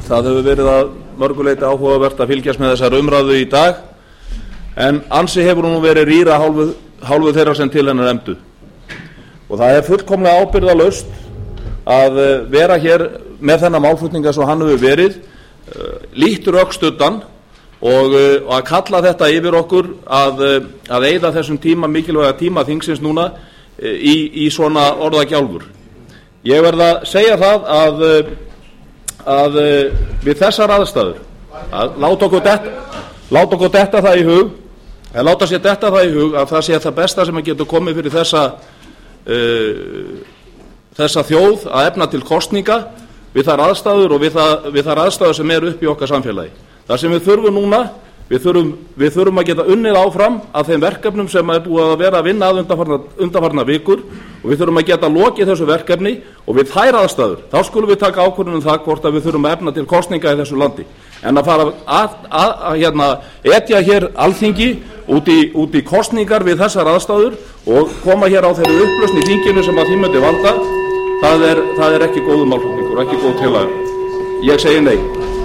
Það hefur verið að mörgu leyti áhugavert að fylgjast með þessar umræðu í dag, en ansi hefur nú verið rýra hálfu þeirra sem til hennar efndu. Og það er fullkomlega ábyrgðarlaust að vera hér með þennan málflutninga svo hann hefur verið, lítt rökstuddan, og að kalla þetta yfir okkur að eyða þessum mikilvæga tíma þingsins núna í svona orðagjálfur. Ég verð að segja það að við þessar aðstæður að láta okkur detta það í hug, að láta sér detta það í hug að það sé það besta sem getur komið fyrir þessa þjóð að efna til kosninga við þær aðstæður og við þær aðstæður sem eru upp í okkar samfélagi. Það sem við þurfum núna, við þurfum að geta unnið áfram að þeim verkefnum sem er búið að vera að vinna að undanfarna vikur, og við þurfum að geta lokið þessu verkefni, og við þær aðstæður þá skulum við taka ákvörðun um það hvort að við þurfum að efna til kosninga í þessu landi, en að fara etja hér Alþingi út í kosningar við þessar aðstæður og koma hér á þeirri upplausn í þinginu sem að því myndi valda, það er ekki góður málflutningur, ekki góð tillaga. Ég segi nei.